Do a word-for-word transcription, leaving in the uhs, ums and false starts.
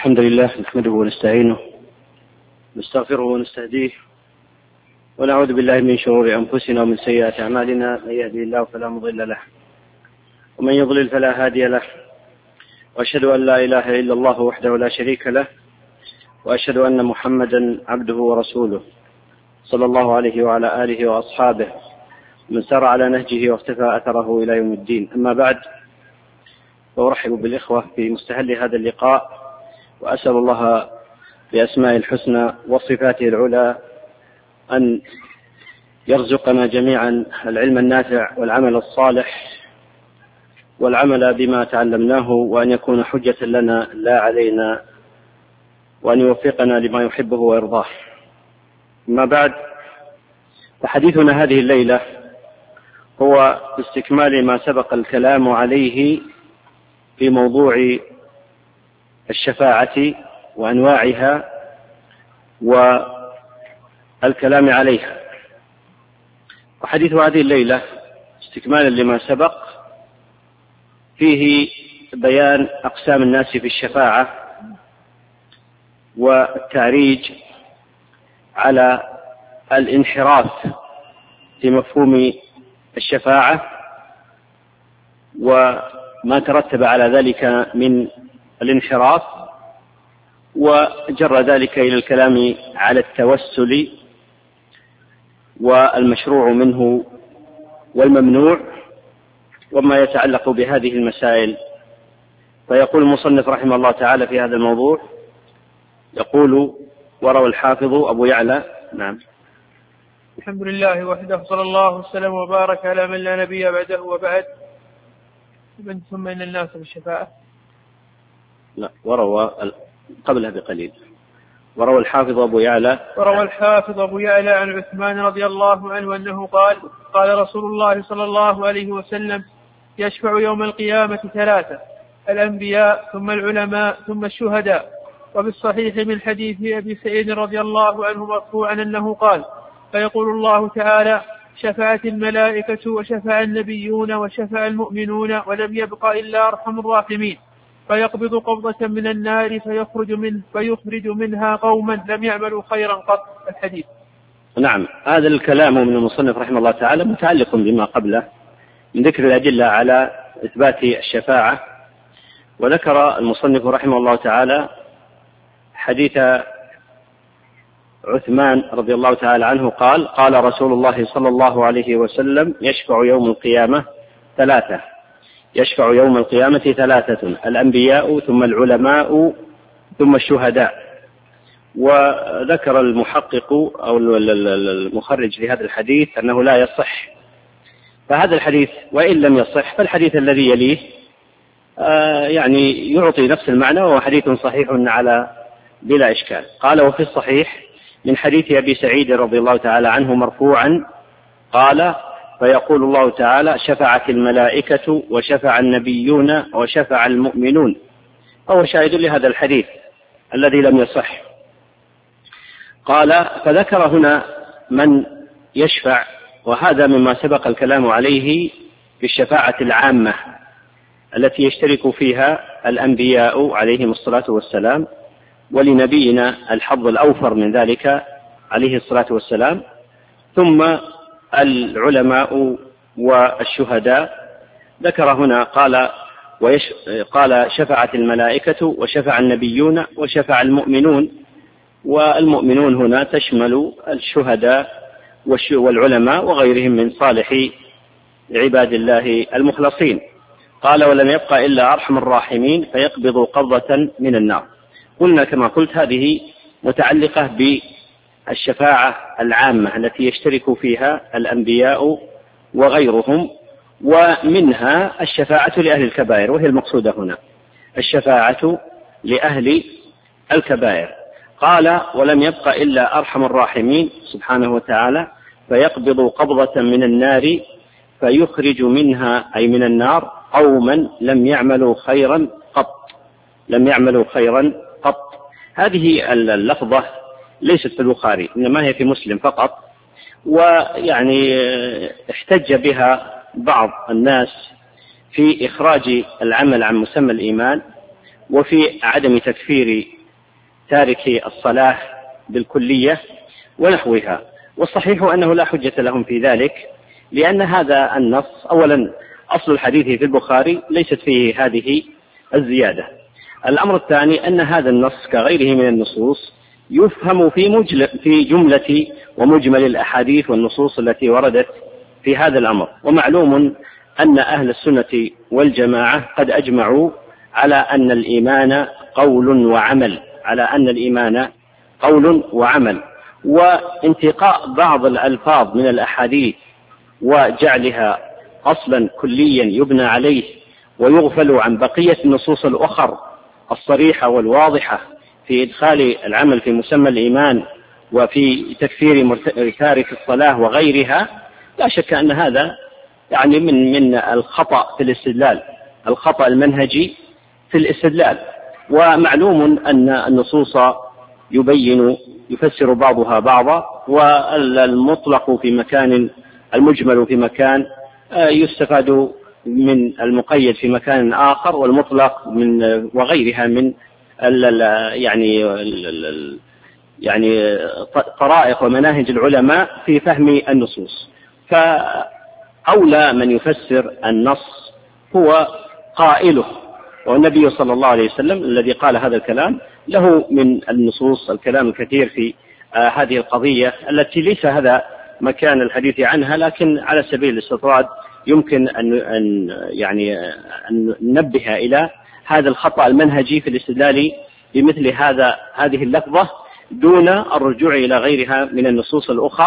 الحمد لله نحمده ونستعينه نستغفره ونستهديه ونعوذ بالله من شرور أنفسنا ومن سيئات أعمالنا. من يهدي الله فلا مضل له ومن يضلل فلا هادي له، وأشهد أن لا إله إلا الله وحده لا شريك له، وأشهد أن محمدا عبده ورسوله صلى الله عليه وعلى آله وأصحابه من سار على نهجه واختفى أثره إلى يوم الدين. أما بعد، وأرحب بالإخوة في مستهل هذا اللقاء، وأسأل الله بأسماء الحسنى وصفاته العلى أن يرزقنا جميعا العلم النافع والعمل الصالح والعمل بما تعلمناه، وأن يكون حجة لنا لا علينا، وأن يوفقنا لما يحبه ويرضاه. أما بعد، فحديثنا هذه الليلة هو استكمال ما سبق الكلام عليه في موضوع الشفاعة وأنواعها والكلام عليها. وحديث هذه الليلة استكمالا لما سبق فيه بيان أقسام الناس في الشفاعة والتعريج على الانحراف في مفهوم الشفاعة وما ترتب على ذلك من الانحراف، وجر ذلك إلى الكلام على التوسل والمشروع منه والممنوع وما يتعلق بهذه المسائل. فيقول المصنف رحمه الله تعالى في هذا الموضوع، يقول: وروى الحافظ أبو يعلى. نعم. الحمد لله وحده، صلى الله وسلم وبارك على من لا نبي بعده وبعد. ثم إن الناس بالشفاعة. لا، وروى قبلها بقليل. وروى الحافظ أبو يعلى وروى الحافظ أبو يعلى عن عثمان رضي الله عنه أنه قال: قال رسول الله صلى الله عليه وسلم: يشفع يوم القيامة ثلاثة: الأنبياء ثم العلماء ثم الشهداء. وبالصحيح من حديث أبي سعيد رضي الله عنه مرفوعا أنه قال: فيقول الله تعالى: شفعت الملائكة وشفع النبيون وشفع المؤمنون ولم يبق إلا أرحم الراحمين، فيقبض قبضة من النار فيخرج منه فيخرج منها قوما لم يعملوا خيرا قط. الحديث. نعم، هذا الكلام من المصنف رحمه الله تعالى متعلق بما قبله من ذكر الأدلة على إثبات الشفاعة. وذكر المصنف رحمه الله تعالى حديث عثمان رضي الله تعالى عنه قال: قال رسول الله صلى الله عليه وسلم: يشفع يوم القيامة ثلاثة يشفع يوم القيامة ثلاثة: الأنبياء ثم العلماء ثم الشهداء. وذكر المحقق أو المخرج لهذا الحديث أنه لا يصح. فهذا الحديث وإن لم يصح فالحديث الذي يليه آه يعني يعطي نفس المعنى، وهو حديث صحيح على بلا إشكال. قال: وفي الصحيح من حديث أبي سعيد رضي الله تعالى عنه مرفوعا قال: فيقول الله تعالى: شفعت الملائكة وشفع النبيون وشفع المؤمنون. هو شاهد لهذا الحديث الذي لم يصح. قال: فذكر هنا من يشفع، وهذا مما سبق الكلام عليه في الشفاعة العامة التي يشترك فيها الأنبياء عليهم الصلاة والسلام، ولنبينا الحظ الأوفر من ذلك عليه الصلاة والسلام، ثم العلماء والشهداء. ذكر هنا قال: ويش قال شفعت الملائكة وشفع النبيون وشفع المؤمنون. والمؤمنون هنا تشمل الشهداء والعلماء وغيرهم من صالح عباد الله المخلصين. قال: ولم يبقى إلا أرحم الراحمين فيقبض قبضة من النار. قلنا كما قلت هذه متعلقة بالشفاعة العامة التي يشترك فيها الأنبياء وغيرهم، ومنها الشفاعة لأهل الكبائر، وهي المقصودة هنا الشفاعة لأهل الكبائر. قال: ولم يبق إلا أرحم الراحمين سبحانه وتعالى فيقبض قبضة من النار فيخرج منها أي من النار قوما لم يعملوا خيرا قط لم يعملوا خيرا قط. هذه اللفظة ليست في البخاري، إنما هي في مسلم فقط، ويعني احتج بها بعض الناس في إخراج العمل عن مسمى الإيمان، وفي عدم تكفير تارك الصلاة بالكلية ونحوها. والصحيح أنه لا حجة لهم في ذلك، لأن هذا النص أولا أصل الحديث في البخاري ليست فيه هذه الزيادة. الأمر الثاني أن هذا النص كغيره من النصوص يفهم في, في جملة ومجمل الأحاديث والنصوص التي وردت في هذا الأمر. ومعلوم أن أهل السنة والجماعة قد أجمعوا على أن الإيمان قول وعمل على أن الإيمان قول وعمل وانتقاء بعض الألفاظ من الأحاديث وجعلها أصلا كليا يبنى عليه ويغفل عن بقية النصوص الأخر الصريحة والواضحة في إدخال العمل في مسمى الإيمان وفي تكفير تارك الصلاة وغيرها. لا شك أن هذا يعني من من الخطأ في الاستدلال، الخطأ المنهجي في الاستدلال. ومعلوم أن النصوص يبين يفسر بعضها بعضا، والمطلق في مكان المجمل في مكان يستفاد من المقيد في مكان آخر، والمطلق من وغيرها من ال يعني ال يعني طرائق ومناهج العلماء في فهم النصوص. فأولى من يفسر النص هو قائله، والنبي صلى الله عليه وسلم الذي قال هذا الكلام له من النصوص الكلام الكثير في آه هذه القضية التي ليس هذا مكان الحديث عنها، لكن على سبيل الاستطراد يمكن أن, أن يعني أن ننبه إلى هذا الخطأ المنهجي في الاستدلال بمثل هذا هذه اللفظة دون الرجوع إلى غيرها من النصوص الأخرى.